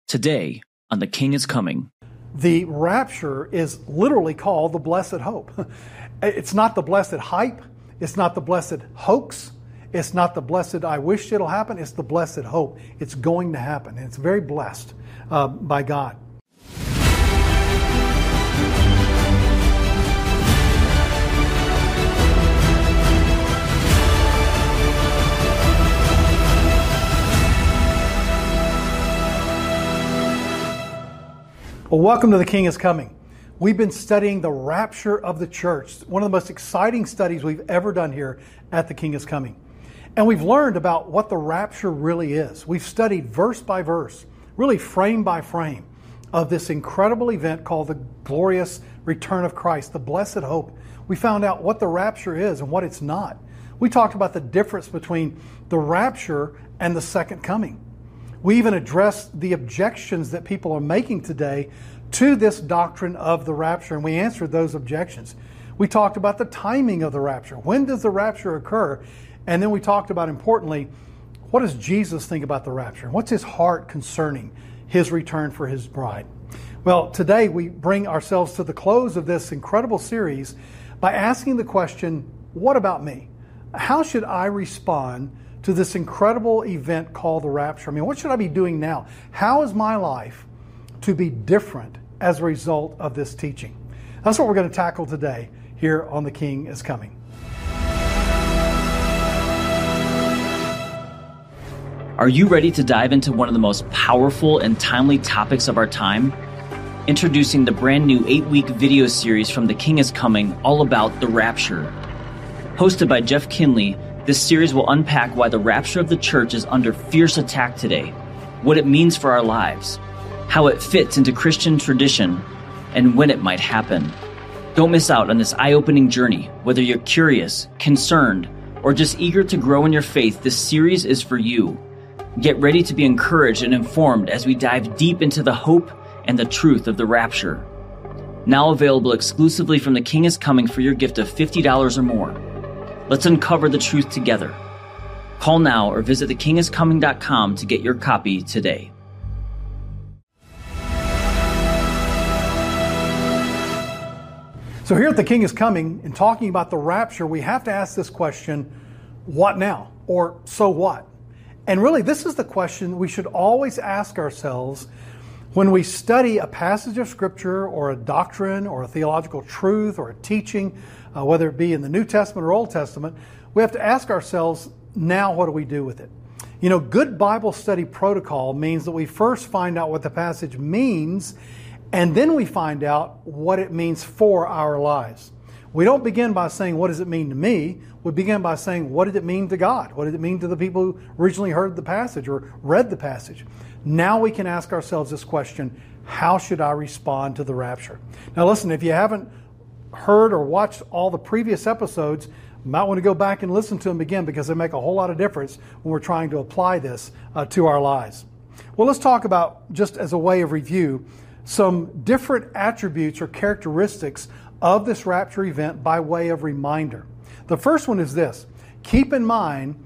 Today on The King is Coming. The rapture is literally called the blessed hope. It's not the blessed hype. It's not the blessed hoax. It's not the blessed I wish it'll happen. It's the blessed hope. It's going to happen. And it's very blessed by God. Well, welcome to The King is Coming. We've been studying the rapture of the church, one of the most exciting studies we've ever done here at The King is Coming. And we've learned about what the rapture really is. We've studied verse by verse, really frame by frame, of this incredible event called the glorious return of Christ, the blessed hope. We found out what the rapture is and what it's not. We talked about the difference between the rapture and the second coming. We even addressed the objections that people are making today to this doctrine of the rapture, and we answered those objections. We talked about the timing of the rapture. When does the rapture occur? And then we talked about, importantly, what does Jesus think about the rapture? What's his heart concerning his return for his bride? Well, today we bring ourselves to the close of this incredible series by asking the question, what about me? How should I respond to this incredible event called the rapture? I mean, what should I be doing now? How is my life to be different as a result of this teaching? That's what we're going to tackle today here on The King is Coming. Are you ready to dive into one of the most powerful and timely topics of our time? Introducing the brand new 8-week video series from The King is Coming, all about the rapture. Hosted by Jeff Kinley, this series will unpack why the rapture of the church is under fierce attack today, what it means for our lives, how it fits into Christian tradition, and when it might happen. Don't miss out on this eye-opening journey. Whether you're curious, concerned, or just eager to grow in your faith, this series is for you. Get ready to be encouraged and informed as we dive deep into the hope and the truth of the rapture. Now available exclusively from The King is Coming for your gift of $50 or more. Let's uncover the truth together. Call now or visit thekingiscoming.com to get your copy today. So here at The King is Coming, in talking about the rapture, we have to ask this question, what now? Or so what? And really, this is the question we should always ask ourselves when we study a passage of Scripture or a doctrine or a theological truth or a teaching, whether it be in the New Testament or Old Testament. We have to ask ourselves, now what do we do with it? You know, good Bible study protocol means that we first find out what the passage means, and then we find out what it means for our lives. We don't begin by saying, what does it mean to me? We begin by saying, what did it mean to God? What did it mean to the people who originally heard the passage or read the passage? Now we can ask ourselves this question, how should I respond to the rapture? Now listen, if you haven't heard or watched all the previous episodes, you might want to go back and listen to them again because they make a whole lot of difference when we're trying to apply this to our lives. Well, let's talk about, just as a way of review, some different attributes or characteristics of this rapture event by way of reminder. The first one is this. Keep in mind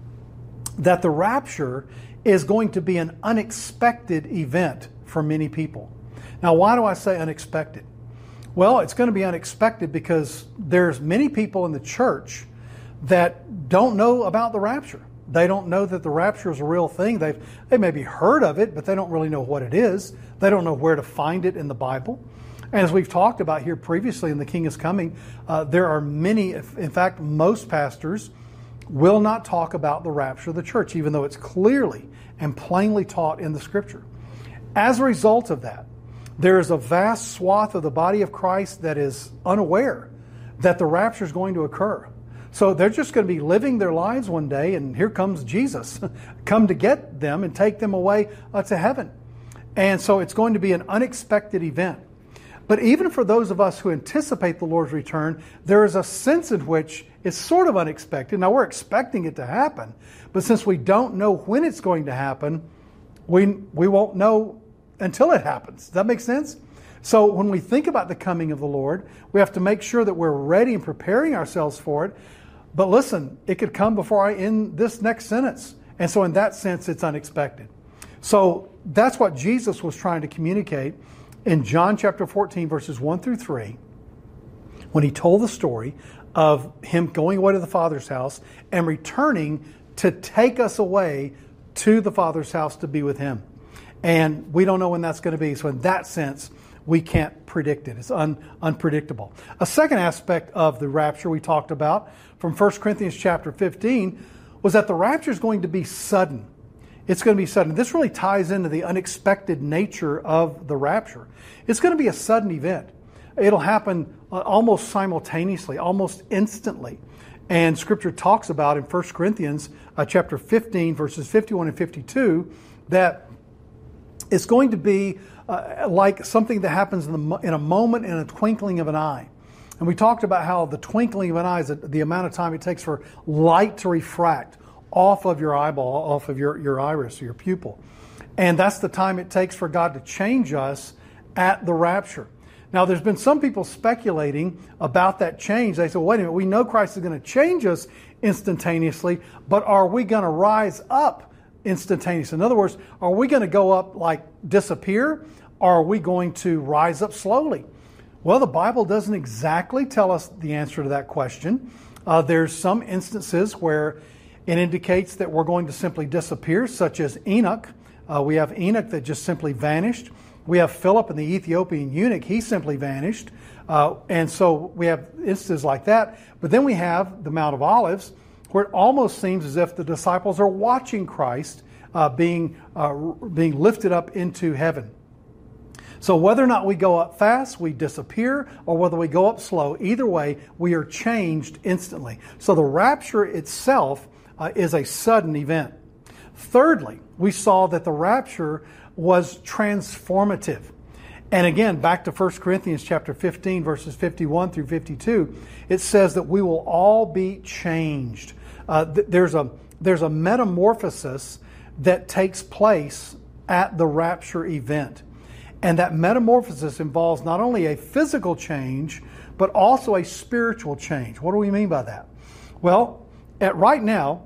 that the rapture is going to be an unexpected event for many people. Now, why do I say unexpected? Well, it's going to be unexpected because there's many people in the church that don't know about the rapture. They don't know that the rapture is a real thing. They maybe heard of it, but they don't really know what it is. They don't know where to find it in the Bible. And as we've talked about here previously in The King is Coming, there are many, in fact, most pastors will not talk about the rapture of the church, even though it's clearly and plainly taught in the Scripture. As a result of that, there is a vast swath of the body of Christ that is unaware that the rapture is going to occur. So they're just going to be living their lives one day, and here comes Jesus, come to get them and take them away to heaven. And so it's going to be an unexpected event. But even for those of us who anticipate the Lord's return, there is a sense in which it's sort of unexpected. Now, we're expecting it to happen, but since we don't know when it's going to happen, we won't know until it happens. Does that make sense? So when we think about the coming of the Lord, we have to make sure that we're ready and preparing ourselves for it. But listen, it could come before I end this next sentence. And so in that sense, it's unexpected. So that's what Jesus was trying to communicate in John chapter 14, verses 1 through 3, when he told the story of him going away to the Father's house and returning to take us away to the Father's house to be with him. And we don't know when that's going to be. So in that sense, we can't predict it. It's unpredictable. A second aspect of the rapture we talked about from 1 Corinthians chapter 15 was that the rapture is going to be sudden. It's going to be sudden. This really ties into the unexpected nature of the rapture. It's going to be a sudden event. It'll happen almost simultaneously, almost instantly. And Scripture talks about in 1 Corinthians chapter 15, verses 51 and 52, that it's going to be like something that happens in a moment, in a twinkling of an eye. And we talked about how the twinkling of an eye is the amount of time it takes for light to refract off of your eyeball, off of your iris, or your pupil. And that's the time it takes for God to change us at the rapture. Now, there's been some people speculating about that change. They say, wait a minute, we know Christ is going to change us instantaneously, but are we going to rise up instantaneously? In other words, are we going to go up like disappear, or are we going to rise up slowly? Well, the Bible doesn't exactly tell us the answer to that question. There's some instances where it indicates that we're going to simply disappear, such as Enoch. We have Enoch that just simply vanished. We have Philip and the Ethiopian eunuch. He simply vanished. And so we have instances like that. But then we have the Mount of Olives, where it almost seems as if the disciples are watching Christ being lifted up into heaven. So whether or not we go up fast, we disappear, or whether we go up slow, either way, we are changed instantly. So the rapture itself is a sudden event. Thirdly, we saw that the rapture was transformative. And again, back to 1 Corinthians chapter 15, verses 51 through 52, it says that we will all be changed. There's a metamorphosis that takes place at the rapture event. And that metamorphosis involves not only a physical change, but also a spiritual change. What do we mean by that? Well, right now,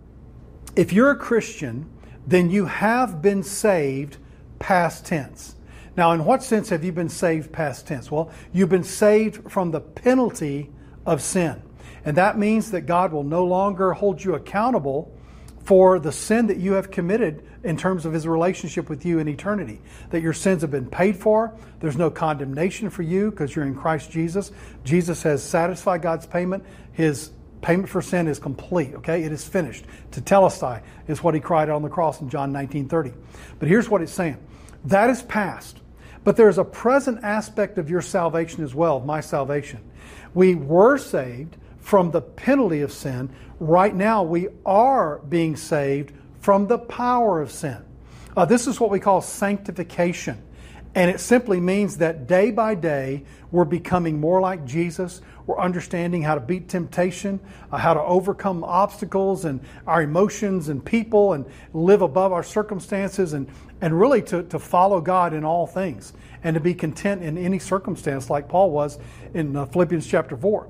if you're a Christian, then you have been saved past tense. Now, in what sense have you been saved past tense? Well, you've been saved from the penalty of sin. And that means that God will no longer hold you accountable for the sin that you have committed in terms of His relationship with you in eternity. That your sins have been paid for. There's no condemnation for you because you're in Christ Jesus. Jesus has satisfied God's payment. His payment for sin is complete. Okay, it is finished. Tetelestai is what He cried out on the cross in John 19:30. But here's what it's saying. That is past. But there's a present aspect of your salvation as well, of my salvation. We were saved from the penalty of sin. Right now we are being saved from the power of sin. This is what we call sanctification. And it simply means that day by day we're becoming more like Jesus. We're understanding how to beat temptation, how to overcome obstacles and our emotions and people, and live above our circumstances, and really to follow God in all things, and to be content in any circumstance like Paul was in Philippians chapter 4.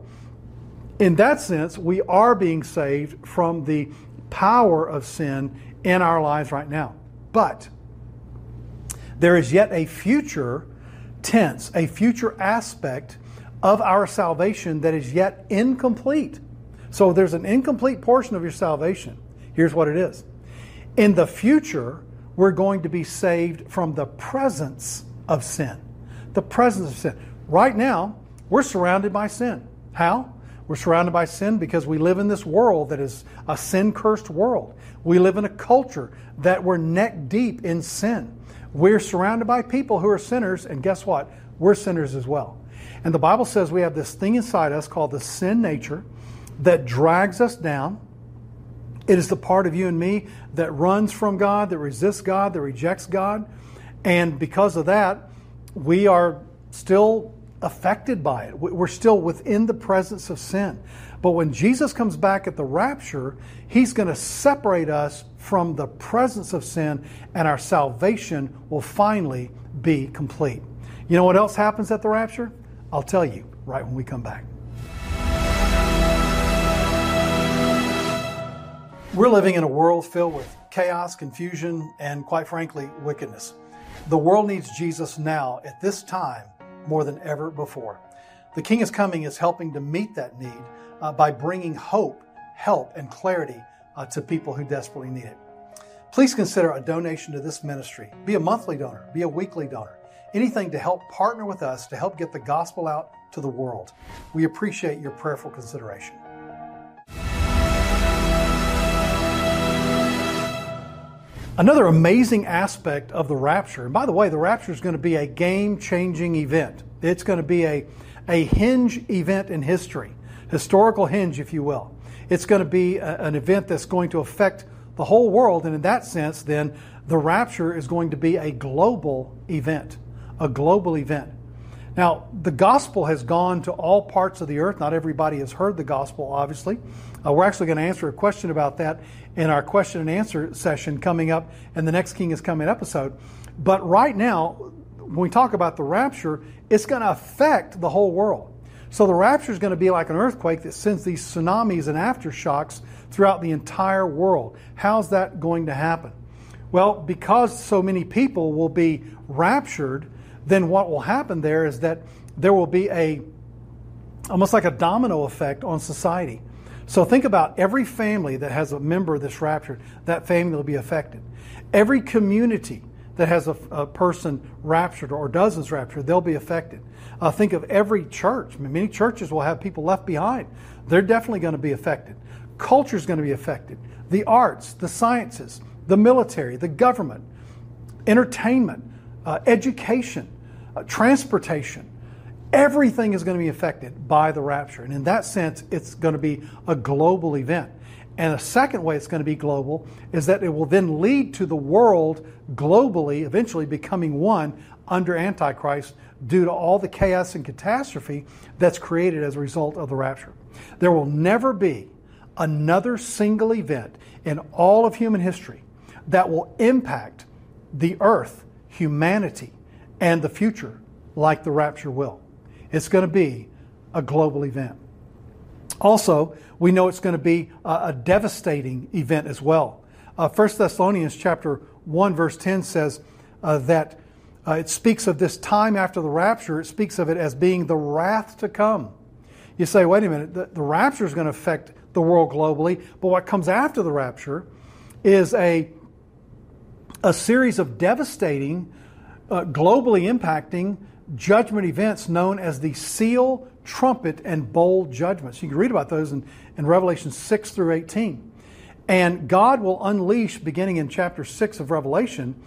In that sense, we are being saved from the power of sin in our lives right now. But there is yet a future tense, a future aspect of our salvation that is yet incomplete. So there's an incomplete portion of your salvation. Here's what it is. In the future, we're going to be saved from the presence of sin. The presence of sin. Right now, we're surrounded by sin. How? We're surrounded by sin because we live in this world that is a sin-cursed world. We live in a culture that we're neck deep in sin. We're surrounded by people who are sinners, and guess what? We're sinners as well. And the Bible says we have this thing inside us called the sin nature that drags us down. It is the part of you and me that runs from God, that resists God, that rejects God. And because of that, we are still affected by it. We're still within the presence of sin. But when Jesus comes back at the rapture, He's going to separate us from the presence of sin, and our salvation will finally be complete. You know what else happens at the rapture? I'll tell you right when we come back. We're living in a world filled with chaos, confusion, and quite frankly, wickedness. The world needs Jesus now at this time more than ever before. The King is Coming is helping to meet that need by bringing hope, help, and clarity to people who desperately need it. Please consider a donation to this ministry. Be a monthly donor, be a weekly donor, anything to help partner with us to help get the gospel out to the world. We appreciate your prayerful consideration. Another amazing aspect of the rapture, and by the way, the rapture is going to be a game-changing event. It's going to be a hinge event in history, historical hinge, if you will. It's going to be an event that's going to affect the whole world, and in that sense, then, the rapture is going to be a global event, a global event. Now, the gospel has gone to all parts of the earth. Not everybody has heard the gospel, obviously. We're actually going to answer a question about that in our question and answer session coming up in the next King is Coming episode. But right now, when we talk about the rapture, it's going to affect the whole world. So the rapture is going to be like an earthquake that sends these tsunamis and aftershocks throughout the entire world. How's that going to happen? Well, because so many people will be raptured, then what will happen there is that there will be almost like a domino effect on society. So think about every family that has a member that's raptured, that family will be affected. Every community that has a person raptured or dozens raptured, they'll be affected. Think of every church. I mean, many churches will have people left behind. They're definitely going to be affected. Culture is going to be affected. The arts, the sciences, the military, the government, entertainment, education, transportation. Everything is going to be affected by the rapture. And in that sense, it's going to be a global event. And a second way it's going to be global is that it will then lead to the world globally, eventually becoming one under Antichrist due to all the chaos and catastrophe that's created as a result of the rapture. There will never be another single event in all of human history that will impact the earth, humanity, and the future like the rapture will. It's going to be a global event. Also, we know it's going to be a devastating event as well. 1 Thessalonians chapter 1 verse 10 says that it speaks of this time after the rapture. It speaks of it as being the wrath to come. You say, wait a minute, the rapture is going to affect the world globally, but what comes after the rapture is a series of devastating, globally impacting judgment events known as the seal, trumpet, and bowl judgments. You can read about those in Revelation 6 through 18. And God will unleash, beginning in chapter 6 of Revelation,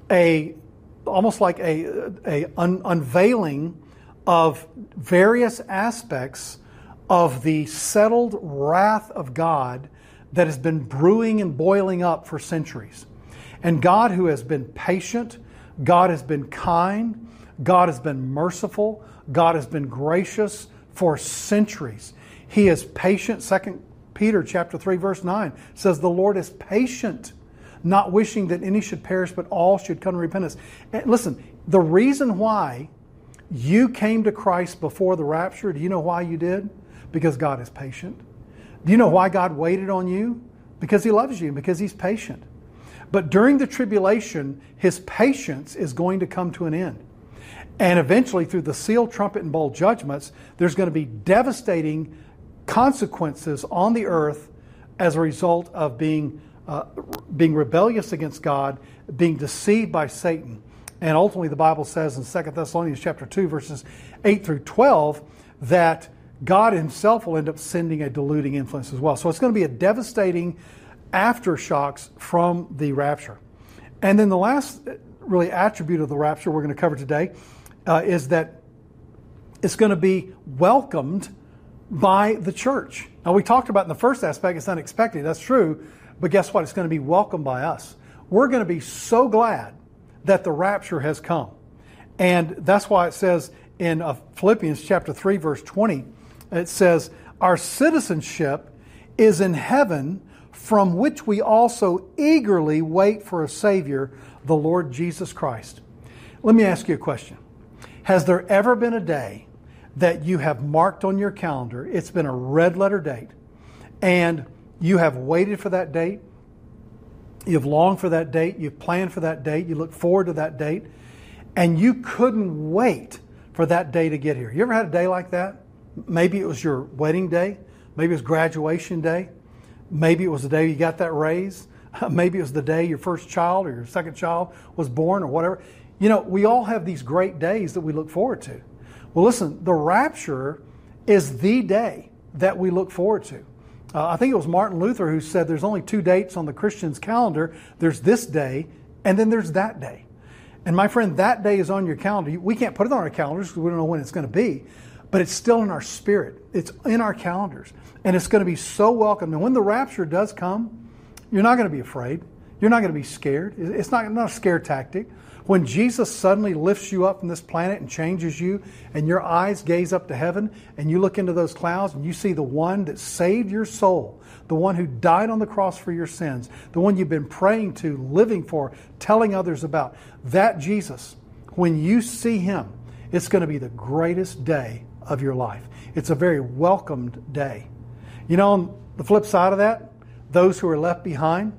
almost like a unveiling of various aspects of the settled wrath of God that has been brewing and boiling up for centuries. And God, who has been patient, God has been kind, God has been merciful, God has been gracious for centuries. He is patient. 2 Peter chapter 3 verse 9 says the Lord is patient, not wishing that any should perish, but all should come to repentance. And listen, the reason why you came to Christ before the rapture, do you know why you did? Because God is patient. Do you know why God waited on you? Because He loves you and because He's patient. But during the tribulation, His patience is going to come to an end. And eventually, through the seal, trumpet, and bowl judgments, there's going to be devastating consequences on the earth as a result of being rebellious against God, being deceived by Satan. And ultimately, the Bible says in 2 Thessalonians chapter 2, verses 8 through 12, that God Himself will end up sending a deluding influence as well. So it's going to be a devastating aftershocks from the rapture. And then the last really attribute of the rapture we're going to cover today is that it's going to be welcomed by the church. Now, we talked about in the first aspect, it's unexpected. That's true. But guess what? It's going to be welcomed by us. We're going to be so glad that the rapture has come. And that's why it says in Philippians chapter 3, verse 20, it says, our citizenship is in heaven, from which we also eagerly wait for a Savior, the Lord Jesus Christ. Let me ask you a question. Has there ever been a day that you have marked on your calendar, it's been a red letter date, and you have waited for that date? You've longed for that date. You've planned for that date. You look forward to that date. And you couldn't wait for that day to get here. You ever had a day like that? Maybe it was your wedding day. Maybe it was graduation day. Maybe it was the day you got that raise. Maybe it was the day your first child or your second child was born or whatever. You know, we all have these great days that we look forward to. Well, listen, the rapture is the day that we look forward to. I think it was Martin Luther who said there's only 2 dates on the Christian's calendar. There's this day, and then there's that day. And my friend, that day is on your calendar. We can't put it on our calendars because we don't know when it's going to be, but it's still in our spirit. It's in our calendars, and it's going to be so welcome. And when the rapture does come, you're not going to be afraid. You're not going to be scared. It's not a scare tactic. When Jesus suddenly lifts you up from this planet and changes you, and your eyes gaze up to heaven, and you look into those clouds and you see the one that saved your soul, the one who died on the cross for your sins, the one you've been praying to, living for, telling others about, that Jesus, when you see him, it's going to be the greatest day of your life. It's a very welcomed day. You know, on the flip side of that, those who are left behind,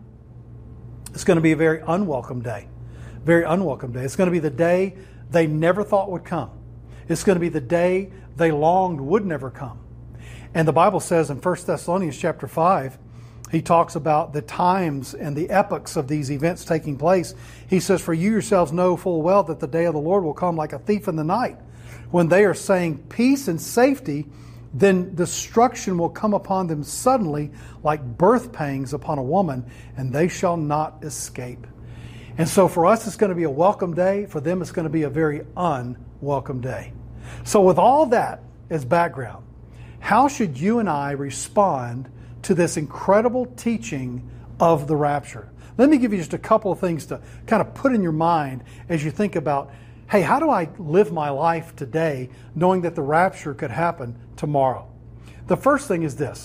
it's going to be a very unwelcome day. Very unwelcome day. It's going to be the day they never thought would come. It's going to be the day they longed would never come. And the Bible says in 1 Thessalonians chapter 5, he talks about the times and the epochs of these events taking place. He says, "For you yourselves know full well that the day of the Lord will come like a thief in the night. When they are saying peace and safety, then destruction will come upon them suddenly like birth pangs upon a woman, and they shall not escape." And so for us, it's going to be a welcome day. For them, it's going to be a very unwelcome day. So with all that as background, how should you and I respond to this incredible teaching of the rapture? Let me give you just a couple of things to kind of put in your mind as you think about, hey, how do I live my life today knowing that the rapture could happen tomorrow? The first thing is this,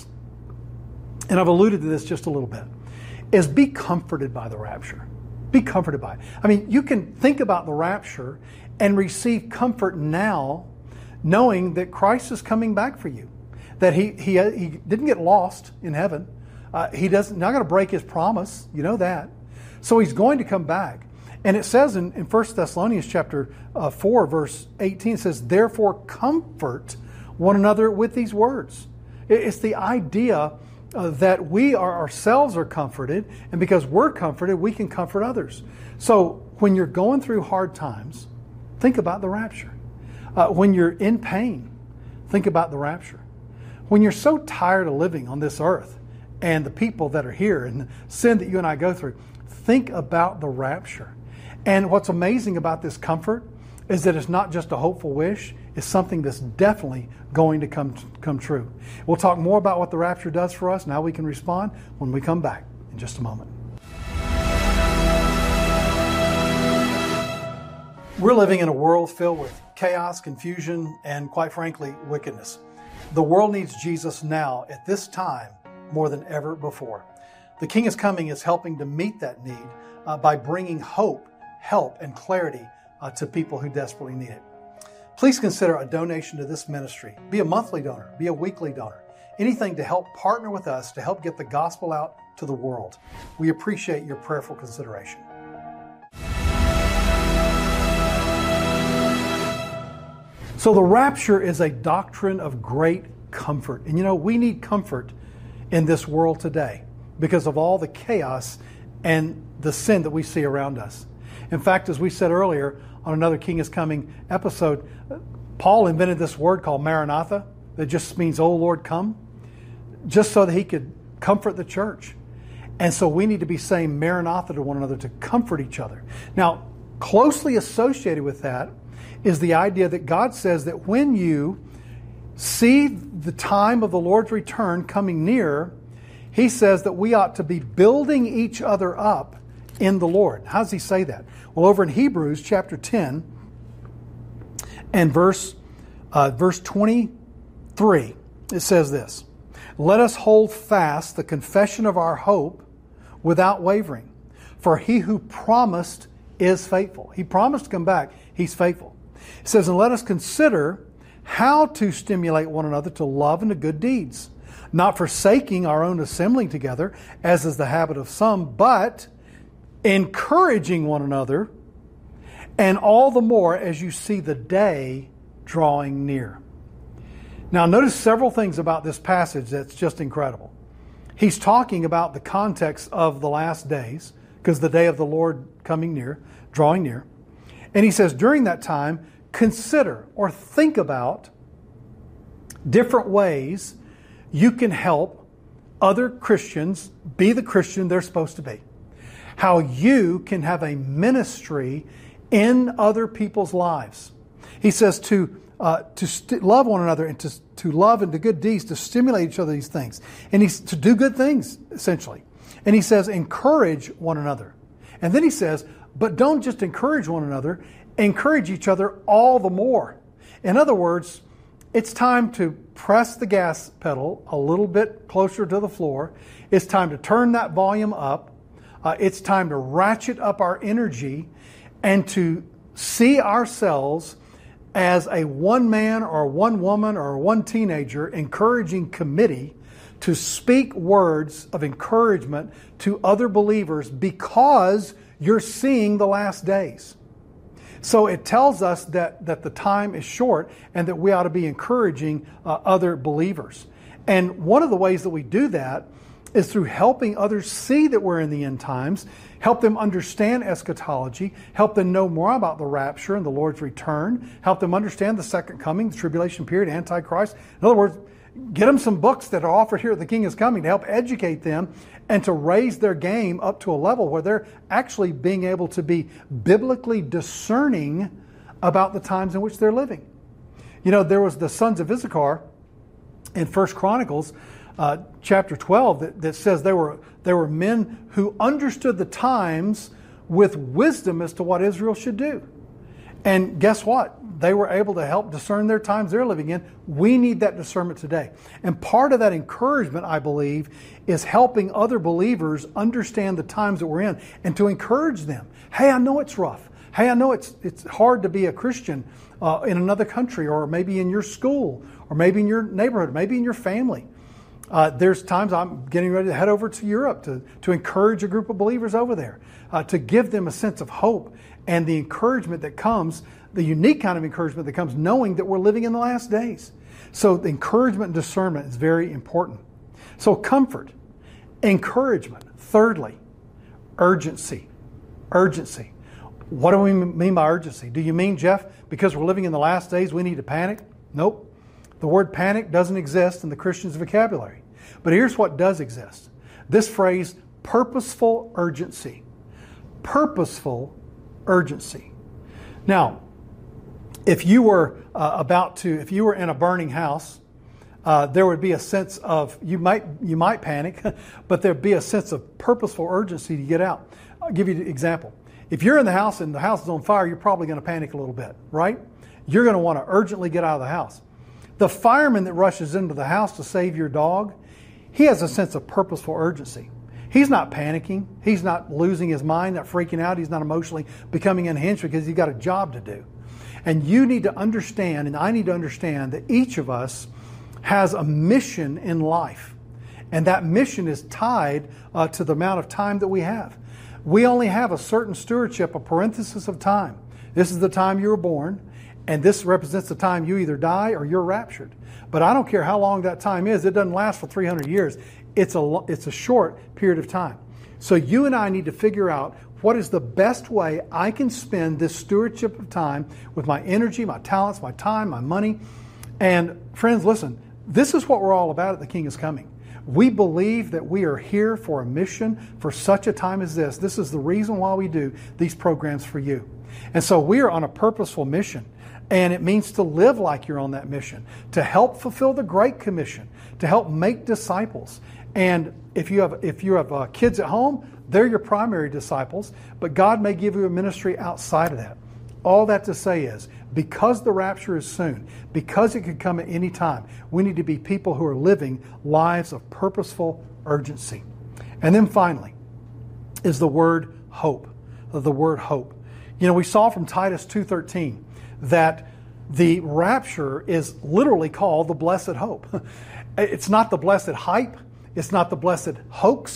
and I've alluded to this just a little bit, is be comforted by the rapture. Be comforted by it. I mean, you can think about the rapture and receive comfort now knowing that Christ is coming back for you. That he didn't get lost in heaven. He's not going to break his promise. You know that. So he's going to come back. And it says in 1 Thessalonians chapter 4, verse 18, it says, "Therefore comfort one another with these words." It's the idea that we ourselves are comforted, and because we're comforted, we can comfort others. So when you're going through hard times, think about the rapture. When you're in pain, think about the rapture. When you're so tired of living on this earth and the people that are here and the sin that you and I go through, think about the rapture. And what's amazing about this comfort is that it's not just a hopeful wish, it's something that's definitely going to come true. We'll talk more about what the rapture does for us and how we can respond when we come back in just a moment. We're living in a world filled with chaos, confusion, and quite frankly, wickedness. The world needs Jesus now at this time more than ever before. The King is Coming is helping to meet that need by bringing hope, help, and clarity to people who desperately need it. Please consider a donation to this ministry. Be a monthly donor, be a weekly donor. Anything to help partner with us to help get the gospel out to the world. We appreciate your prayerful consideration. So the rapture is a doctrine of great comfort. And you know, we need comfort in this world today because of all the chaos and the sin that we see around us. In fact, as we said earlier on another King is Coming episode, Paul invented this word called Maranatha that just means, "Oh Lord, come," just so that he could comfort the church. And so we need to be saying Maranatha to one another to comfort each other. Now, closely associated with that is the idea that God says that when you see the time of the Lord's return coming near, he says that we ought to be building each other up in the Lord. How does he say that? Well, over in Hebrews chapter 10 and verse 23, it says this: "Let us hold fast the confession of our hope without wavering, for he who promised is faithful." He promised to come back. He's faithful. It says, "And let us consider how to stimulate one another to love and to good deeds, not forsaking our own assembling together, as is the habit of some, but encouraging one another, and all the more as you see the day drawing near. Now, notice several things about this passage that's just incredible. He's talking about the context of the last days, because the day of the Lord coming near, drawing near. And he says, during that time, consider or think about different ways you can help other Christians be the Christian they're supposed to be. How you can have a ministry in other people's lives. He says to love one another and to love and do good deeds, to stimulate each other these things. And he's to do good things, essentially. And he says, encourage one another. And then he says, but don't just encourage one another, encourage each other all the more. In other words, it's time to press the gas pedal a little bit closer to the floor. It's time to turn that volume up. It's time to ratchet up our energy and to see ourselves as a one man or one woman or one teenager encouraging committee to speak words of encouragement to other believers because you're seeing the last days. So it tells us that the time is short and that we ought to be encouraging other believers. And one of the ways that we do that is through helping others see that we're in the end times, help them understand eschatology, help them know more about the rapture and the Lord's return, help them understand the second coming, the tribulation period, Antichrist. In other words, get them some books that are offered here at The King is Coming to help educate them and to raise their game up to a level where they're actually being able to be biblically discerning about the times in which they're living. You know, there was the sons of Issachar in 1 Chronicles chapter 12 that says they were men who understood the times with wisdom as to what Israel should do. And guess what? They were able to help discern their times they're living in. We need that discernment today. And part of that encouragement, I believe, is helping other believers understand the times that we're in and to encourage them. Hey, I know it's rough. Hey, I know it's hard to be a Christian in another country, or maybe in your school, or maybe in your neighborhood, maybe in your family. There's times I'm getting ready to head over to Europe to encourage a group of believers over there, to give them a sense of hope and the encouragement that comes, the unique kind of encouragement that comes knowing that we're living in the last days. So the encouragement and discernment is very important. So comfort, encouragement. Thirdly, urgency. Urgency. What do we mean by urgency? Do you mean, Jeff, because we're living in the last days we need to panic? Nope. The word panic doesn't exist in the Christian's vocabulary. But here's what does exist. This phrase, purposeful urgency. Purposeful urgency. Now, if you were if you were in a burning house, there would be a sense of, you might panic, but there'd be a sense of purposeful urgency to get out. I'll give you an example. If you're in the house and the house is on fire, you're probably going to panic a little bit, right? You're going to want to urgently get out of the house. The fireman that rushes into the house to save your dog, he has a sense of purposeful urgency. He's not panicking. He's not losing his mind, not freaking out. He's not emotionally becoming unhinged because he's got a job to do. And you need to understand, and I need to understand, that each of us has a mission in life. And that mission is tied to the amount of time that we have. We only have a certain stewardship, a parenthesis of time. This is the time you were born. And this represents the time you either die or you're raptured. But I don't care how long that time is. It doesn't last for 300 years. It's a short period of time. So you and I need to figure out what is the best way I can spend this stewardship of time with my energy, my talents, my time, my money. And friends, listen, this is what we're all about at The King is Coming. We believe that we are here for a mission for such a time as this. This is the reason why we do these programs for you. And so we are on a purposeful mission. And it means to live like you're on that mission, to help fulfill the Great Commission, to help make disciples. And if you have kids at home, they're your primary disciples, but God may give you a ministry outside of that. All that to say is, because the rapture is soon, because it could come at any time, we need to be people who are living lives of purposeful urgency. And then finally is the word hope. The word hope. You know, we saw from Titus 2:13 that the rapture is literally called the blessed hope. It's not the blessed hype. It's not the blessed hoax.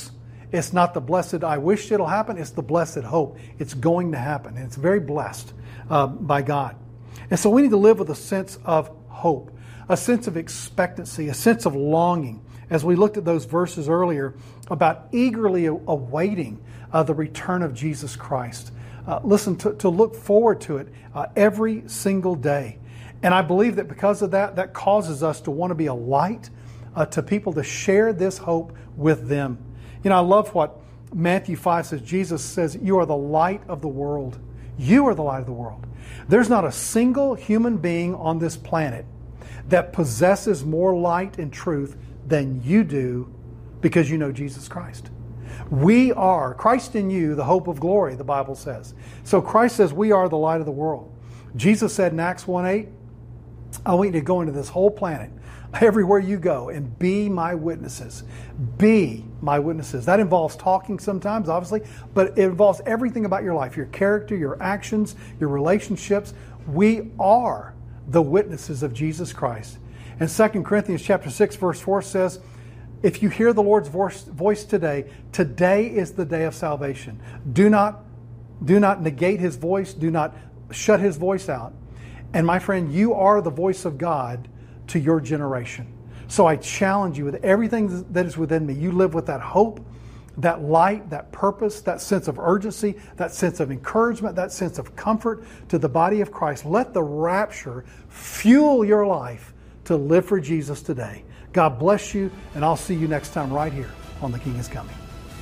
It's not the blessed, I wish it'll happen. It's the blessed hope. It's going to happen. And it's very blessed by God. And so we need to live with a sense of hope, a sense of expectancy, a sense of longing. As we looked at those verses earlier about eagerly awaiting the return of Jesus Christ. Listen, to look forward to it every single day. And I believe that because of that, that causes us to want to be a light to people, to share this hope with them. You know, I love what Matthew 5 says. Jesus says, you are the light of the world. You are the light of the world. There's not a single human being on this planet that possesses more light and truth than you do because you know Jesus Christ. We are, Christ in you, the hope of glory, the Bible says. So Christ says we are the light of the world. Jesus said in Acts 1:8, I want you to go into this whole planet, everywhere you go, and be my witnesses. Be my witnesses. That involves talking sometimes, obviously, but it involves everything about your life, your character, your actions, your relationships. We are the witnesses of Jesus Christ. And 2 Corinthians chapter 6, verse 4 says, if you hear the Lord's voice today, today is the day of salvation. Do not negate His voice. Do not shut His voice out. And my friend, you are the voice of God to your generation. So I challenge you with everything that is within me. You live with that hope, that light, that purpose, that sense of urgency, that sense of encouragement, that sense of comfort to the body of Christ. Let the rapture fuel your life to live for Jesus today. God bless you, and I'll see you next time right here on The King is Coming.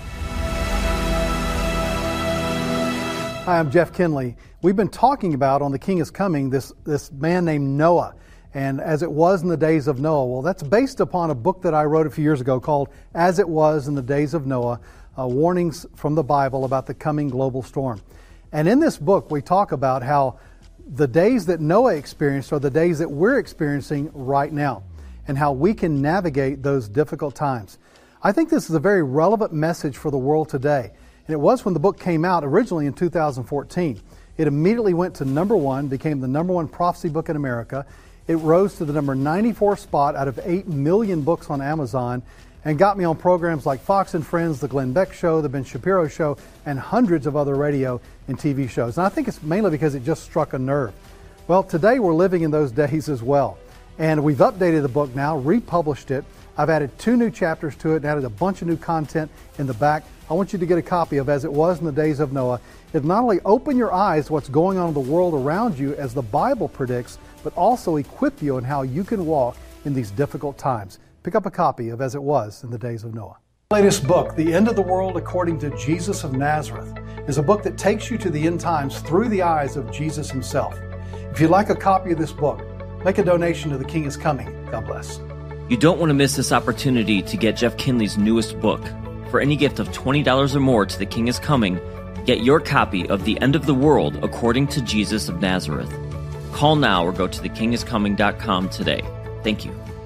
Hi, I'm Jeff Kinley. We've been talking about on The King is Coming this man named Noah, and as it was in the days of Noah. Well, that's based upon a book that I wrote a few years ago called As It Was in the Days of Noah, warnings from the Bible about the coming global storm. And in this book, we talk about how the days that Noah experienced are the days that we're experiencing right now, and how we can navigate those difficult times. I think this is a very relevant message for the world today. And it was when the book came out originally in 2014. It immediately went to number 1, became the number 1 prophecy book in America. It rose to the number 94 spot out of 8 million books on Amazon and got me on programs like Fox and Friends, The Glenn Beck Show, The Ben Shapiro Show, and hundreds of other radio and TV shows. And I think it's mainly because it just struck a nerve. Well, today we're living in those days as well. And we've updated the book now, republished it. I've added 2 new chapters to it and added a bunch of new content in the back. I want you to get a copy of As It Was in the Days of Noah. It'll not only open your eyes to what's going on in the world around you as the Bible predicts, but also equip you in how you can walk in these difficult times. Pick up a copy of As It Was in the Days of Noah. The latest book, The End of the World According to Jesus of Nazareth, is a book that takes you to the end times through the eyes of Jesus himself. If you'd like a copy of this book, make a donation to The King is Coming. God bless. You don't want to miss this opportunity to get Jeff Kinley's newest book. For any gift of $20 or more to The King is Coming, get your copy of The End of the World According to Jesus of Nazareth. Call now or go to thekingiscoming.com today. Thank you.